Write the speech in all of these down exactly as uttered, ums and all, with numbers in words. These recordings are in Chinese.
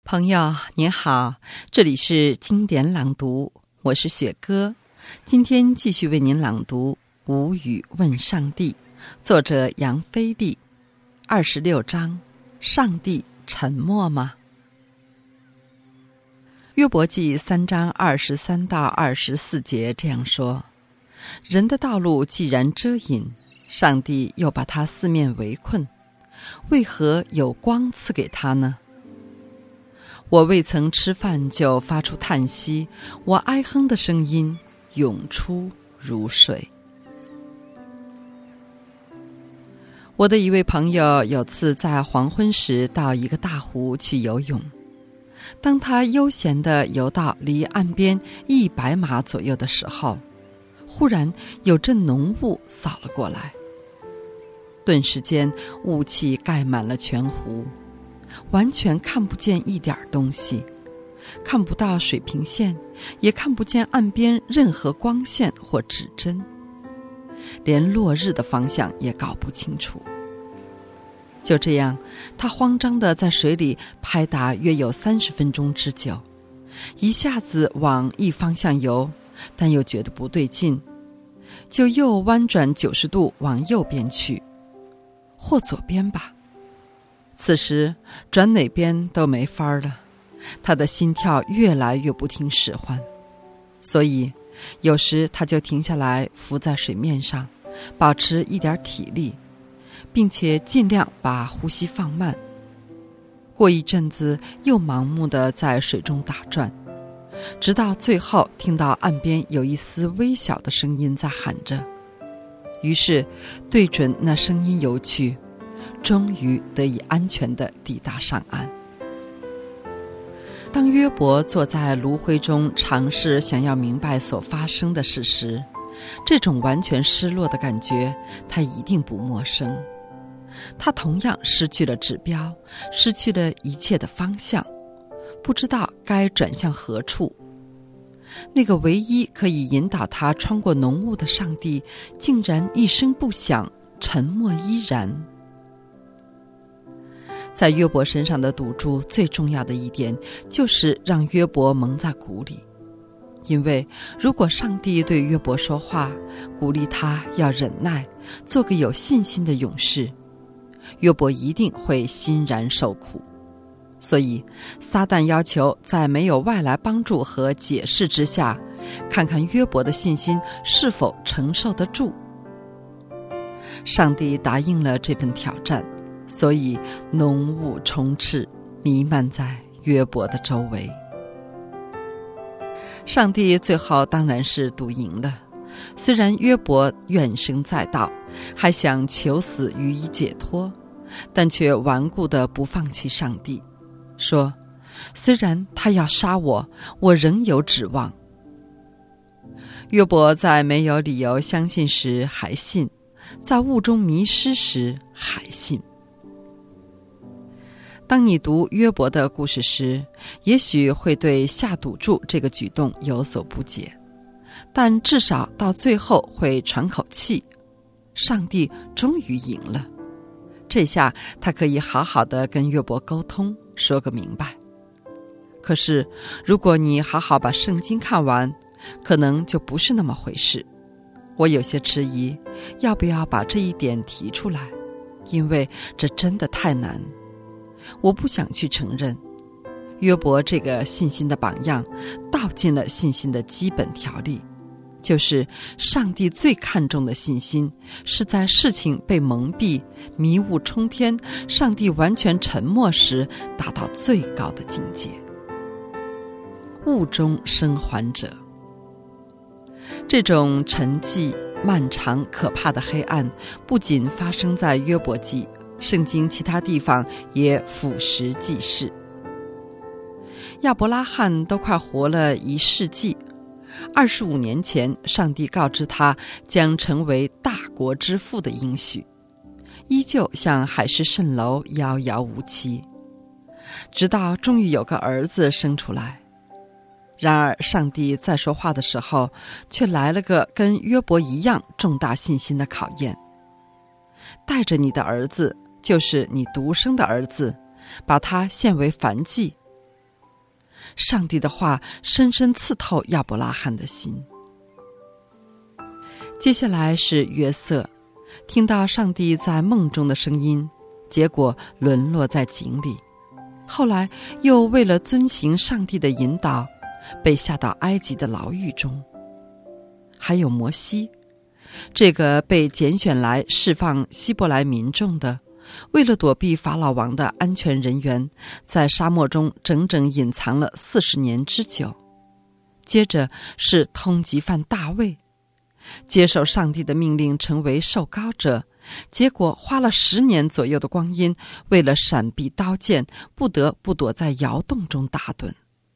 朋友您好，这里是经典朗读，我是雪哥。今天继续为您朗读《无语问上帝》，作者杨飞利。二十六章，上帝沉默吗？约伯记三章二十三到二十四节这样说：人的道路既然遮隐，上帝又把他四面围困，为何有光赐给他呢？我未曾吃饭就发出叹息，我哀哼的声音涌出如水。我的一位朋友有次在黄昏时到一个大湖去游泳，当他悠闲地游到离岸边一百码左右的时候，忽然有阵浓雾扫了过来，顿时间雾气盖满了全湖，完全看不见一点东西，看不到水平线，也看不见岸边任何光线或指针，连落日的方向也搞不清楚。就这样，他慌张地在水里拍打约有三十分钟之久，一下子往一方向游，但又觉得不对劲，就又弯转九十度往右边去，或左边吧。此时转哪边都没法了，他的心跳越来越不听使唤，所以有时他就停下来浮在水面上，保持一点体力，并且尽量把呼吸放慢。过一阵子又盲目地在水中打转，直到最后听到岸边有一丝微小的声音在喊着，于是对准那声音游去，终于得以安全地抵达上岸。当约伯坐在炉灰中尝试想要明白所发生的事时，这种完全失落的感觉他一定不陌生。他同样失去了指标，失去了一切的方向，不知道该转向何处。那个唯一可以引导他穿过浓雾的上帝，竟然一声不响，沉默依然。在约伯身上的赌注最重要的一点，就是让约伯蒙在鼓里。因为如果上帝对约伯说话，鼓励他要忍耐，做个有信心的勇士，约伯一定会欣然受苦。所以撒旦要求在没有外来帮助和解释之下，看看约伯的信心是否承受得住。上帝答应了这份挑战，所以浓雾充斥，弥漫在约伯的周围。上帝最后当然是赌赢了，虽然约伯怨声载道，还想求死予以解脱，但却顽固地不放弃上帝，说虽然他要杀我，我仍有指望。约伯在没有理由相信时还信，在雾中迷失时还信。当你读约伯的故事时，也许会对下赌注这个举动有所不解，但至少到最后会喘口气，上帝终于赢了。这下他可以好好的跟约伯沟通，说个明白。可是如果你好好把圣经看完，可能就不是那么回事。我有些迟疑，要不要把这一点提出来，因为这真的太难。我不想去承认，约伯这个信心的榜样道尽了信心的基本条例，就是上帝最看重的信心是在事情被蒙蔽、迷雾冲天、上帝完全沉默时达到最高的境界。雾中生还者，这种沉寂、漫长、可怕的黑暗不仅发生在约伯记，圣经其他地方也俯拾即是。亚伯拉罕都快活了一世纪，二十五年前上帝告知他将成为大国之父的应许，依旧像海市蜃楼，遥遥无期，直到终于有个儿子生出来。然而上帝在说话的时候，却来了个跟约伯一样重大信心的考验。带着你的儿子，就是你独生的儿子，把他献为燔祭， 上帝的话深深刺透亚伯拉罕的心。接下来是约瑟，听到上帝在梦中的声音，结果沦落在井里，后来又为了遵行上帝的引导，被下到埃及的牢狱中。还有摩西，这个被拣选来释放希伯来民众的，为了躲避法老王的安全人员，在沙漠中整整隐藏了四十年之久。接着是通缉犯大卫，接受上帝的命令成为受膏者，结果花了十年左右的光阴，为了闪避刀剑，不得不躲在窑洞中打盹。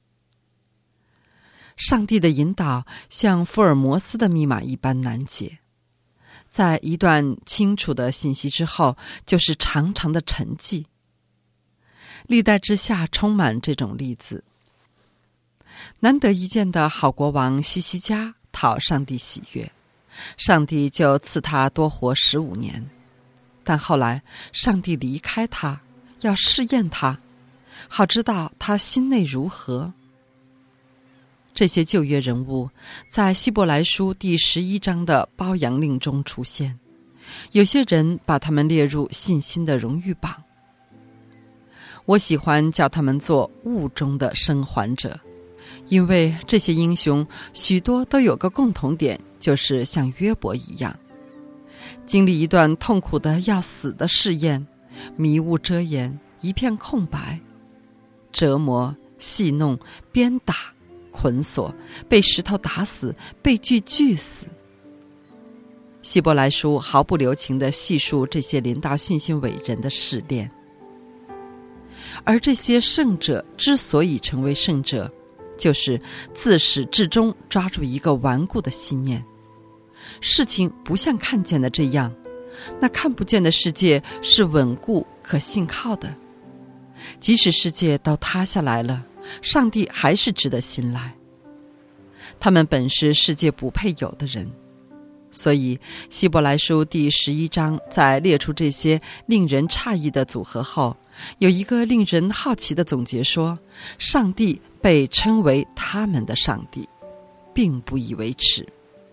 上帝的引导像福尔摩斯的密码一般难解，在一段清楚的信息之后，就是长长的沉寂。历代之下充满这种例子。难得一见的好国王西西家讨上帝喜悦，上帝就赐他多活十五年。但后来上帝离开他，要试验他，好知道他心内如何。这些旧约人物在希伯来书第十一章的褒扬令中出现，有些人把他们列入信心的荣誉榜。我喜欢叫他们做雾中的生还者，因为这些英雄许多都有个共同点，就是像约伯一样，经历一段痛苦的要死的试验，迷雾遮掩，一片空白，折磨、戏弄、鞭打、捆锁，被石头打死，被锯锯死。希伯来书毫不留情地细述这些临到信心伟人的试炼。而这些圣者之所以成为圣者，就是自始至终抓住一个顽固的信念，事情不像看见的这样，那看不见的世界是稳固可信靠的，即使世界都塌下来了，上帝还是值得信赖。他们本是世界不配有的人，所以希伯来书第十一章在列出这些令人诧异的组合后，有一个令人好奇的总结说，上帝被称为他们的上帝，并不以为耻。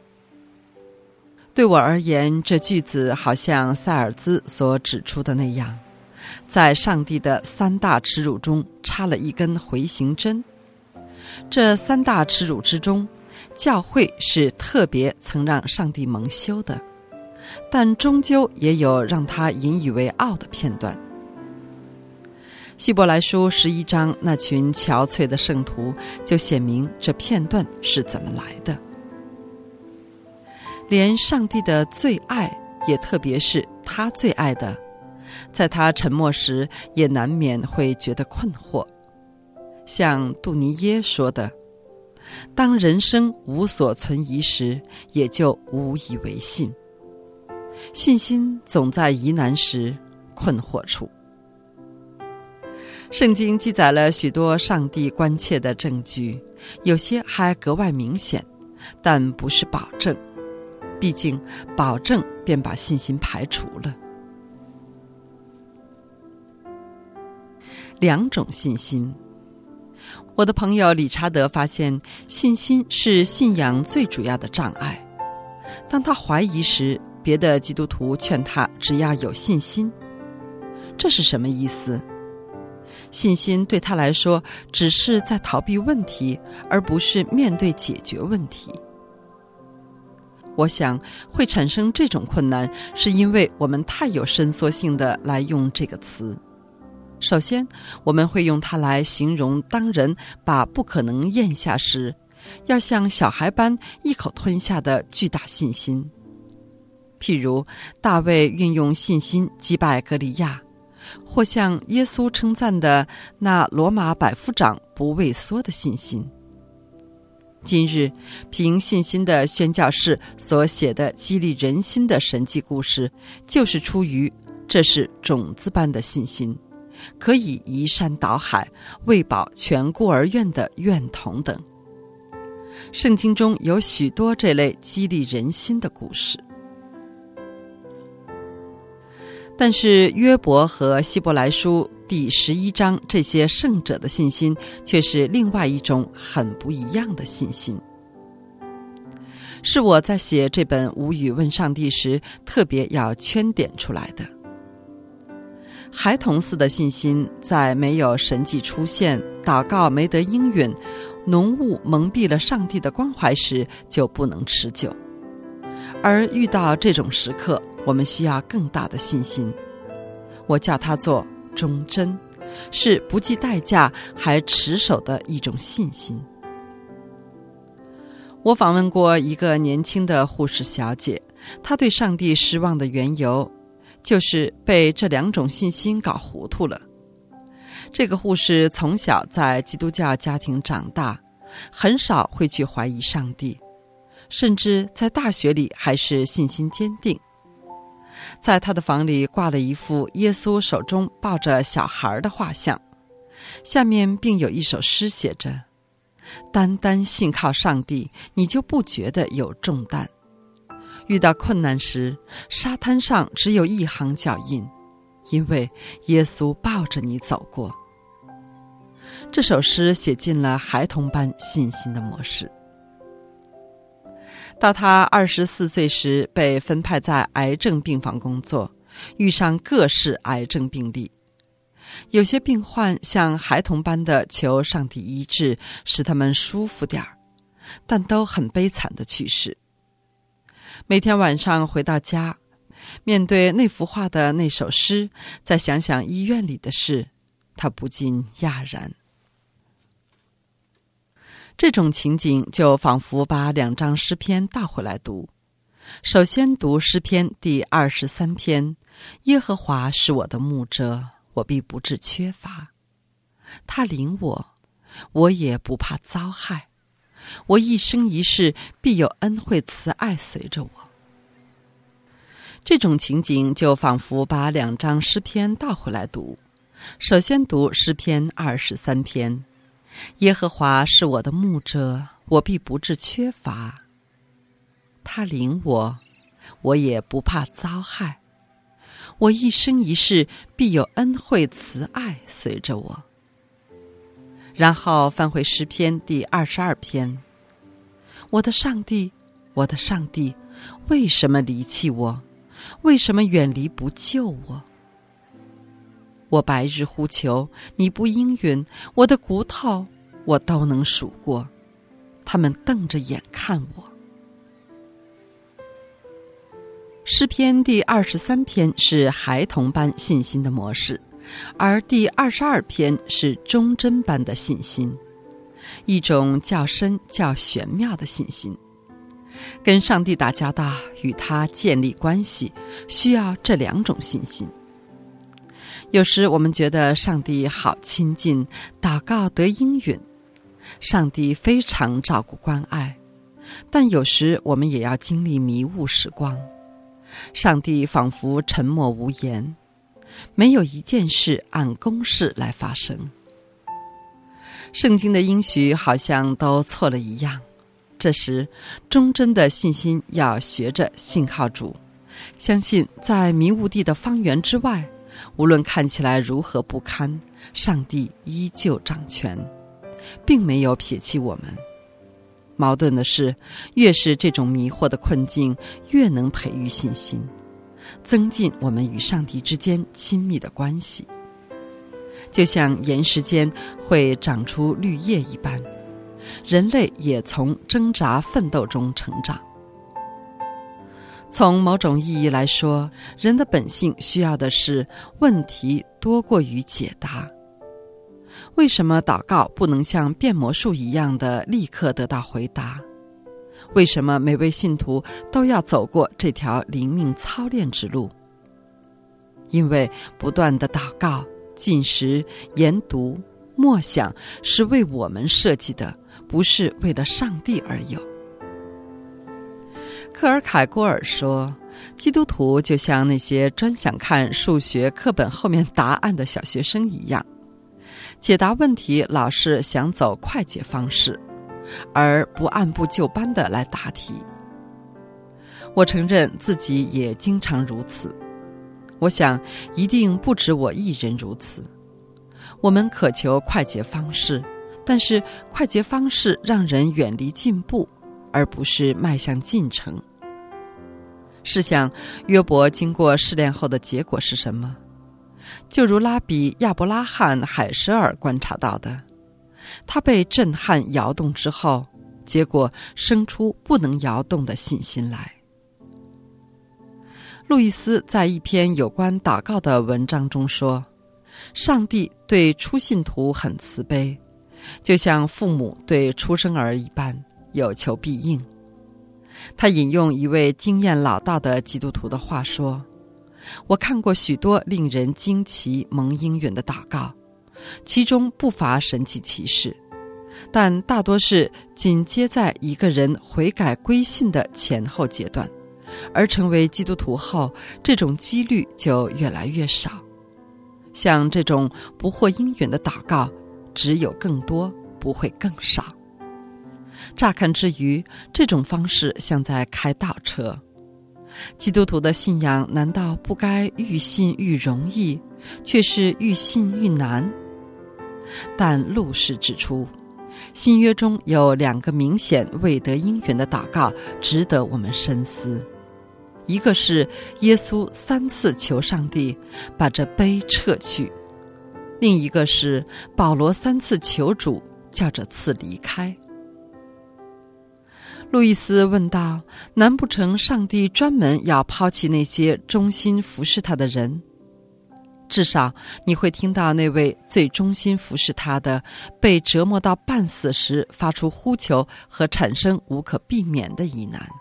对我而言，这句子好像塞尔兹所指出的那样，在上帝的三大耻辱中插了一根回形针。这三大耻辱之中，教会是特别曾让上帝蒙羞的，但终究也有让他引以为傲的片段。希伯来书十一章那群憔悴的圣徒就显明这片段是怎么来的。连上帝的最爱，也特别是他最爱的，在他沉默时也难免会觉得困惑。像杜尼耶说的，当人生无所存疑时，也就无以为信。信心总在疑难时、困惑处。圣经记载了许多上帝关切的证据，有些还格外明显，但不是保证，毕竟保证便把信心排除了。两种信心。我的朋友理查德发现，信心是信仰最主要的障碍。当他怀疑时，别的基督徒劝他只要有信心。这是什么意思？信心对他来说只是在逃避问题，而不是面对解决问题。我想会产生这种困难，是因为我们太有伸缩性的来用这个词。首先，我们会用它来形容当人把不可能咽下时，要像小孩般一口吞下的巨大信心。譬如大卫运用信心击败歌利亚，或像耶稣称赞的那罗马百夫长不畏缩的信心。今日凭信心的宣教士所写的激励人心的神迹故事，就是出于这是种子般的信心，可以移山倒海，喂饱全孤儿院的院童等。圣经中有许多这类激励人心的故事。 但是约伯和希伯来书第十一章这些圣者的信心却是另外一种很不一样的信心，是我在写这本无语问上帝时特别要圈点出来的。孩童似的信心在没有神迹出现，祷告没得应允，浓雾蒙蔽了上帝的光怀时就不能持久，而遇到这种时刻，我们需要更大的信心，我叫它做忠贞，是不计代价还持守的一种信心。我访问过一个年轻的护士小姐，她对上帝失望的缘由就是被这两种信心搞糊涂了。这个护士从小在基督教家庭长大，很少会去怀疑上帝，甚至在大学里还是信心坚定。在他的房里挂了一幅耶稣手中抱着小孩的画像，下面并有一首诗写着：单单信靠上帝，你就不觉得有重担。遇到困难时，沙滩上只有一行脚印，因为耶稣抱着你走过。这首诗写进了孩童般信心的模式。到他二十四岁时，被分派在癌症病房工作，遇上各式癌症病例。有些病患像孩童般的求上帝医治，使他们舒服点儿，但都很悲惨的去世。每天晚上回到家，面对那幅画的那首诗，再想想医院里的事，他不禁讶然。这种情景就仿佛把两章诗篇倒回来读。首先读诗篇第二十三篇：耶和华是我的牧者，我必不致缺乏。他领我，我也不怕遭害。我一生一世必有恩惠慈爱随着我。这种情景就仿佛把两章诗篇倒回来读。首先读诗篇二十三篇：耶和华是我的牧者，我必不致缺乏。他领我，我也不怕遭害。我一生一世必有恩惠慈爱随着我。然后翻回诗篇第二十二篇：我的上帝，我的上帝，为什么离弃我？为什么远离不救我？我白日呼求，你不应允，我的骨头我都能数过，他们瞪着眼看我。诗篇第二十三篇是孩童般信心的模式，而第二十二篇是忠贞般的信心，一种较深较玄妙的信心。跟上帝打交道，与他建立关系，需要这两种信心。有时我们觉得上帝好亲近，祷告得应允，上帝非常照顾关爱，但有时我们也要经历迷雾时光，上帝仿佛沉默无言，没有一件事按公式来发生。圣经的应许好像都错了一样，这时忠贞的信心要学着信靠主，相信在迷雾地的方圆之外，无论看起来如何不堪，上帝依旧掌权，并没有撇弃我们。矛盾的是，越是这种迷惑的困境，越能培育信心，增进我们与上帝之间亲密的关系。就像岩石间会长出绿叶一般，人类也从挣扎奋斗中成长。从某种意义来说，人的本性需要的是问题多过于解答。为什么祷告不能像变魔术一样的立刻得到回答？为什么每位信徒都要走过这条灵命操练之路？因为不断的祷告、进食、研读、默想是为我们设计的，不是为了上帝而有。克尔凯郭尔说，基督徒就像那些专想看数学课本后面答案的小学生一样，解答问题老是想走快捷方式，而不按部就班地来答题。我承认自己也经常如此。 我想一定不止我一人如此。我们渴求快捷方式，但是快捷方式让人远离进步，而不是迈向进程。试想，约伯经过试炼后的结果是什么？就如拉比亚伯拉罕·海舍尔观察到的，他被震撼摇动之后，结果生出不能摇动的信心来。路易斯在一篇有关祷告的文章中说，上帝对初信徒很慈悲，就像父母对出生儿一般，有求必应。他引用一位经验老道的基督徒的话说，我看过许多令人惊奇蒙应允的祷告，其中不乏神迹奇事，但大多是紧接在一个人悔改归信的前后阶段，而成为基督徒后，这种几率就越来越少。像这种不获应允的祷告，只有更多，不会更少。乍看之余，这种方式像在开倒车。基督徒的信仰难道不该愈信愈容易，却是愈信愈难？但路士指出，新约中有两个明显未得应允的祷告值得我们深思。一个是耶稣三次求上帝把这杯撤去，另一个是保罗三次求主叫这次离开。路易斯问道，难不成上帝专门要抛弃那些忠心服侍他的人？至少你会听到那位最忠心服侍他的被折磨到半死时发出呼求和产生无可避免的疑难。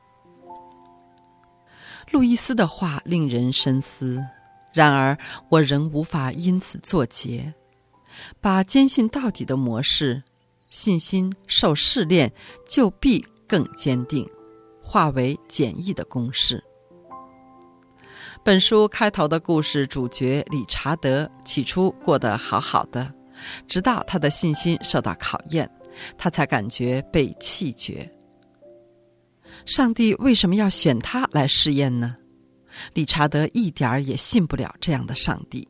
路易斯的话令人深思，然而我仍无法因此作结。把坚信到底的模式，信心受试炼就必更坚定，化为简易的公式。本书开头的故事主角理查德起初过得好好的，直到他的信心受到考验，他才感觉被弃绝。上帝为什么要选他来试验呢？理查德一点儿也信不了这样的上帝。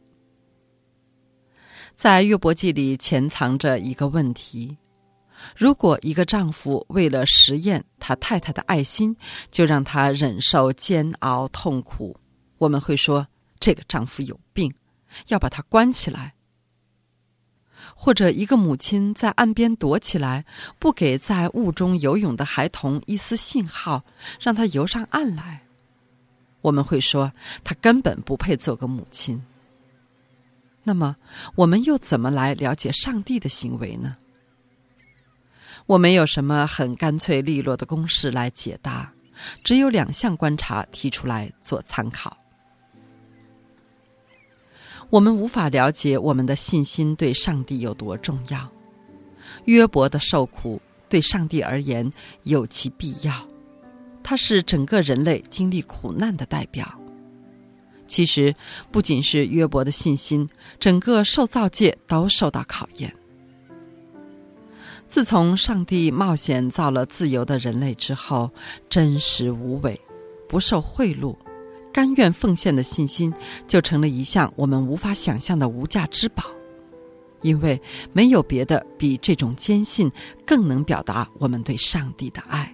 在约伯记里潜藏着一个问题，如果一个丈夫为了实验他太太的爱心，就让他忍受煎熬痛苦，我们会说这个丈夫有病，要把他关起来。或者一个母亲在岸边躲起来，不给在雾中游泳的孩童一丝信号，让他游上岸来，我们会说他根本不配做个母亲。那么我们又怎么来了解上帝的行为呢？我没有什么很干脆利落的公式来解答，只有两项观察提出来做参考。我们无法了解我们的信心对上帝有多重要。约伯的受苦对上帝而言有其必要，它是整个人类经历苦难的代表。其实不仅是约伯的信心，整个受造界都受到考验。自从上帝冒险造了自由的人类之后，真实无伪，不受贿赂，甘愿奉献的信心就成了一项我们无法想象的无价之宝。因为没有别的比这种坚信更能表达我们对上帝的爱。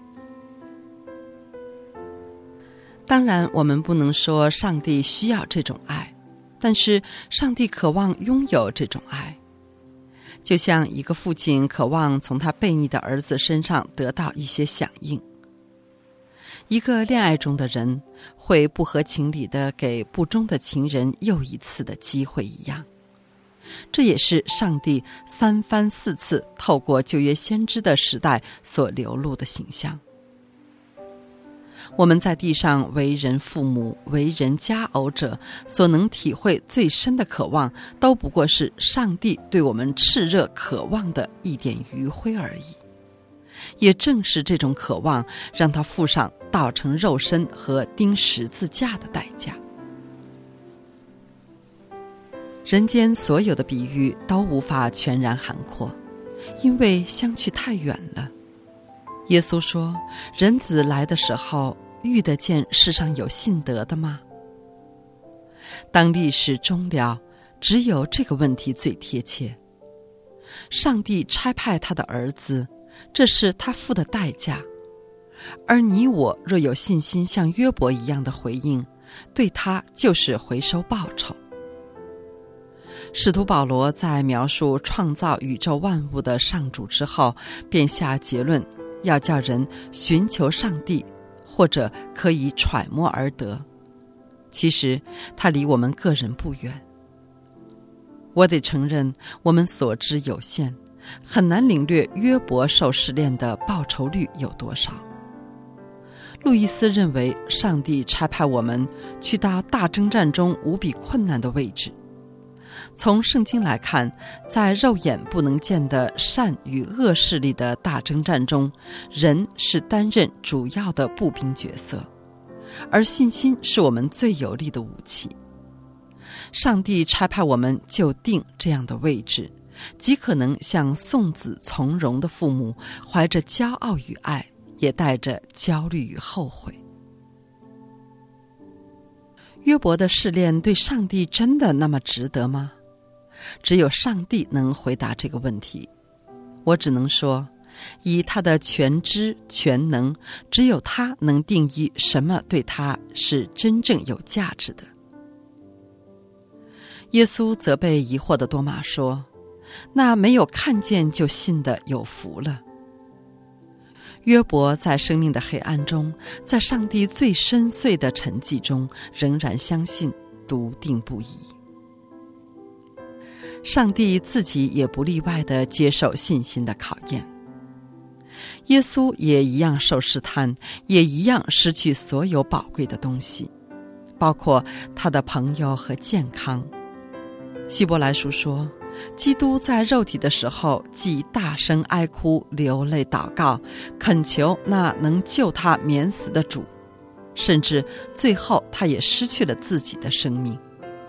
当然我们不能说上帝需要这种爱，但是上帝渴望拥有这种爱。就像一个父亲渴望从他悖逆的儿子身上得到一些响应。一个恋爱中的人会不合情理地给不忠的情人又一次的机会一样。这也是上帝三番四次透过旧约先知的时代所流露的形象。我们在地上为人父母、为人家偶者所能体会最深的渴望，都不过是上帝对我们炽热渴望的一点余晖而已。也正是这种渴望，让他付上道成肉身和钉十字架的代价。人间所有的比喻都无法全然涵括，因为相去太远了。耶稣说，人子来的时候，遇得见世上有信德的吗？ 当历史终了，只有这个问题最贴切。上帝差派他的儿子，这是他付的代价，而你我若有信心像约伯一样的回应，对他就是回收报酬。使徒保罗在描述创造宇宙万物的上主之后，便下结论，要叫人寻求上帝，或者可以揣摩而得。其实他离我们个人不远。我得承认，我们所知有限，很难领略约伯受试炼的报酬率有多少。路易斯认为，上帝差派我们去到大征战中无比困难的位置。从圣经来看，在肉眼不能见的善与恶势力的大征战中，人是担任主要的步兵角色，而信心是我们最有力的武器。上帝差派我们就定这样的位置，极可能像送子从容的父母，怀着骄傲与爱，也带着焦虑与后悔。约伯的试炼对上帝真的那么值得吗？只有上帝能回答这个问题。我只能说，以他的全知全能，只有他能定义什么对他是真正有价值的。耶稣责备疑惑的多马说，那没有看见就信的有福了。约伯在生命的黑暗中，在上帝最深邃的沉寂中，仍然相信，笃定不移。上帝自己也不例外地接受信心的考验。耶稣也一样受试探，也一样失去所有宝贵的东西，包括他的朋友和健康。希伯来书说，基督在肉体的时候，既大声哀哭，流泪祷告，恳求那能救他免死的主，甚至最后他也失去了自己的生命。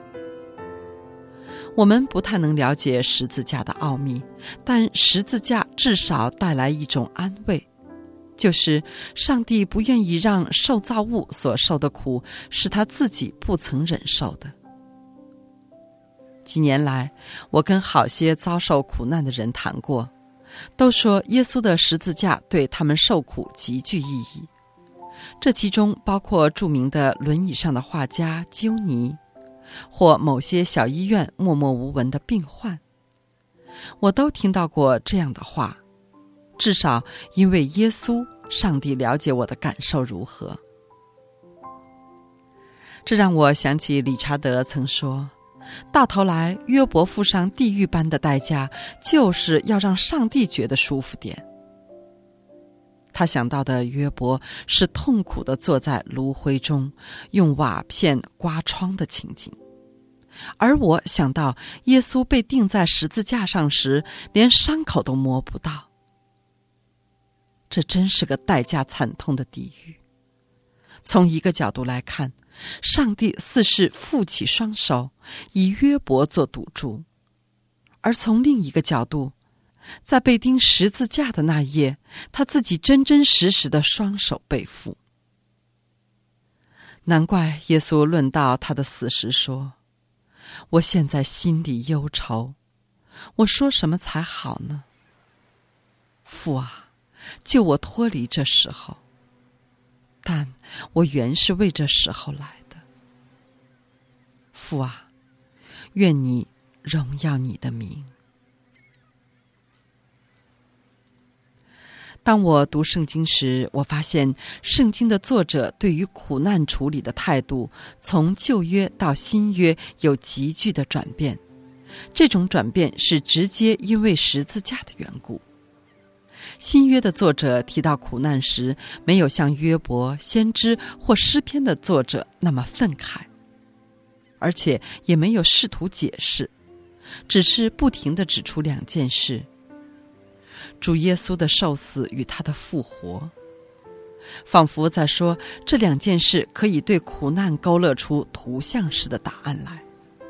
我们不太能了解十字架的奥秘，但十字架至少带来一种安慰，就是上帝不愿意让受造物所受的苦是他自己不曾忍受的。几年来，我跟好些遭受苦难的人谈过，都说耶稣的十字架对他们受苦极具意义。这其中包括著名的轮椅上的画家鸠尼，或某些小医院默默无闻的病患。我都听到过这样的话，至少因为耶稣，上帝了解我的感受如何。这让我想起理查德曾说，到头来约伯付上地狱般的代价，就是要让上帝觉得舒服点。他想到的约伯是痛苦地坐在炉灰中，用瓦片刮窗的情景，而我想到耶稣被钉在十字架上时，连伤口都摸不到。这真是个代价惨痛的地狱。从一个角度来看，上帝似是负起双手，以约伯做赌注；而从另一个角度，在被钉十字架的那夜，他自己真真实实的双手背负。难怪耶稣论到他的死时说，我现在心里忧愁，我说什么才好呢？父啊，救我脱离这时候，但我原是为这时候来的。父啊，愿你荣耀你的名。当我读圣经时，我发现圣经的作者对于苦难处理的态度，从旧约到新约有急剧的转变。这种转变是直接因为十字架的缘故。新约的作者提到苦难时，没有像约伯、先知或诗篇的作者那么愤慨，而且也没有试图解释，只是不停地指出两件事：主耶稣的受死与他的复活，仿佛在说这两件事可以对苦难勾勒出图像式的答案来。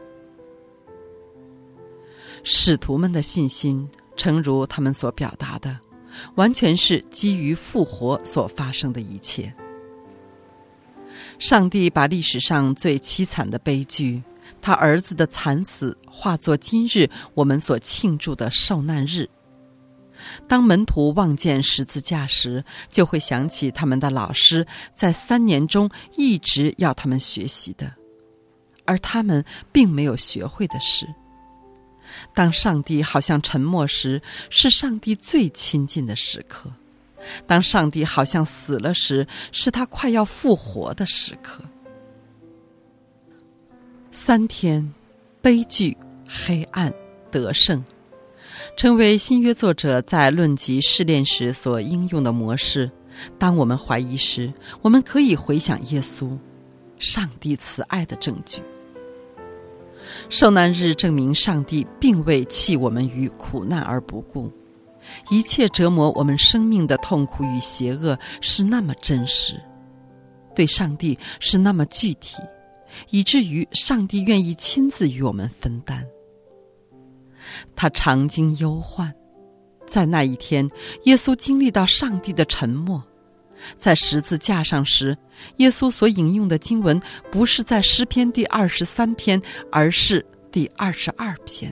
使徒们的信心，诚如他们所表达的，完全是基于复活所发生的一切。 上帝把历史上最凄惨的悲剧，他儿子的惨死，化作今日我们所庆祝的受难日。当门徒望见十字架时，就会想起他们的老师在三年中一直要他们学习的，而他们并没有学会的事。当上帝好像沉默时，是上帝最亲近的时刻；当上帝好像死了时，是他快要复活的时刻。三天，悲剧、黑暗、得胜，成为新约作者在论及试炼时所应用的模式。当我们怀疑时，我们可以回想耶稣，上帝慈爱的证据。受难日证明上帝并未弃我们于苦难而不顾，一切折磨我们生命的痛苦与邪恶是那么真实，对上帝是那么具体，以至于上帝愿意亲自与我们分担。他常经忧患，在那一天，耶稣经历到上帝的沉默。在十字架上时，耶稣所引用的经文不是在诗篇第二十三篇，而是第二十二篇。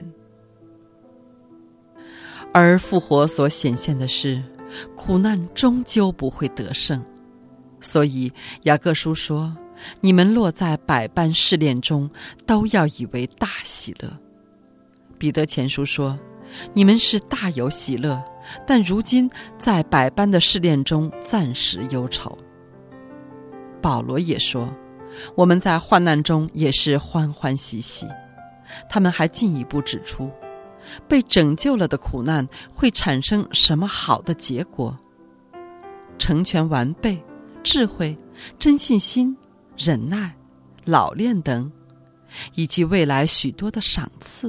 而复活所显现的是，苦难终究不会得胜。所以雅各书说，你们落在百般试炼中，都要以为大喜乐。彼得前书说，你们是大有喜乐，但如今在百般的试炼中暂时忧愁。保罗也说，我们在患难中也是欢欢喜喜。他们还进一步指出，被拯救了的苦难会产生什么好的结果？成全完备、智慧、真信心、忍耐、老练等，以及未来许多的赏赐。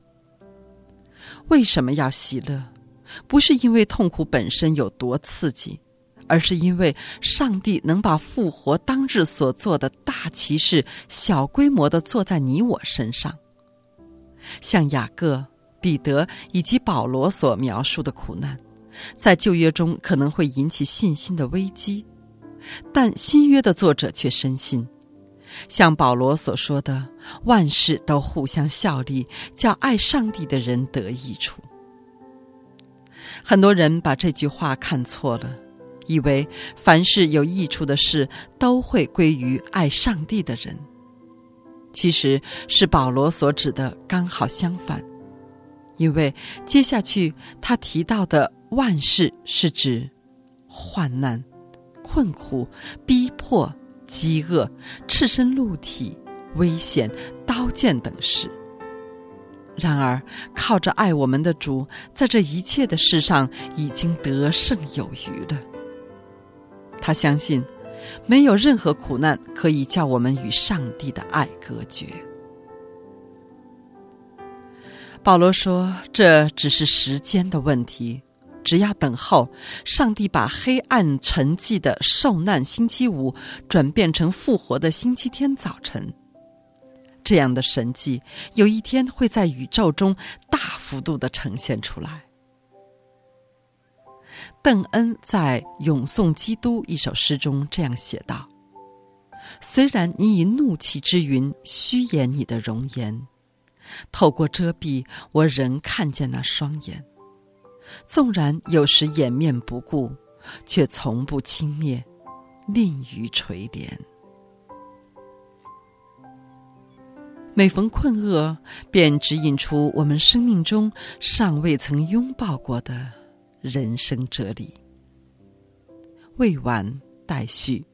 为什么要喜乐？不是因为痛苦本身有多刺激，而是因为上帝能把复活当日所做的大奇事小规模地做在你我身上。像雅各、彼得以及保罗所描述的苦难，在旧约中可能会引起信心的危机，但新约的作者却深信，像保罗所说的，万事都互相效力，叫爱上帝的人得益处。很多人把这句话看错了，以为凡是有益处的事都会归于爱上帝的人。其实是保罗所指的刚好相反，因为接下去他提到的万事是指患难、困苦、逼迫、饥饿、赤身露体、危险、刀剑等事。然而靠着爱我们的主，在这一切的事上已经得胜有余了。他相信没有任何苦难可以叫我们与上帝的爱隔绝。保罗说，这只是时间的问题，只要等候上帝把黑暗沉寂的受难星期五转变成复活的星期天早晨。这样的神迹有一天会在宇宙中大幅度地呈现出来。邓恩在《咏颂基督》一首诗中这样写道，虽然你以怒气之云虚掩你的容颜，透过遮蔽我仍看见那双眼，纵然有时掩面不顾，却从不轻蔑，吝于垂怜。每逢困厄，便指引出我们生命中尚未曾拥抱过的人生哲理。未完待续。